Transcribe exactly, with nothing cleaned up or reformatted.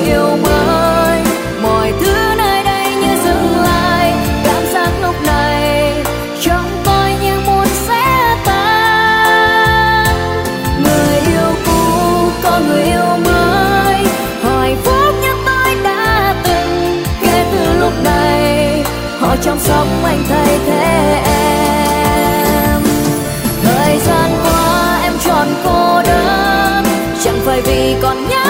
yêu mới. Mọi thứ nơi đây như dừng lại, cảm giác lúc này trong tôi như muốn sẽ tan. Người yêu cũ có người yêu mới, hạnh phúc nhất tôi đã từng. Kể từ lúc này họ chăm sóc anh thay thế em. Thời gian qua em tròn cô đơn, chẳng phải vì còn nhớ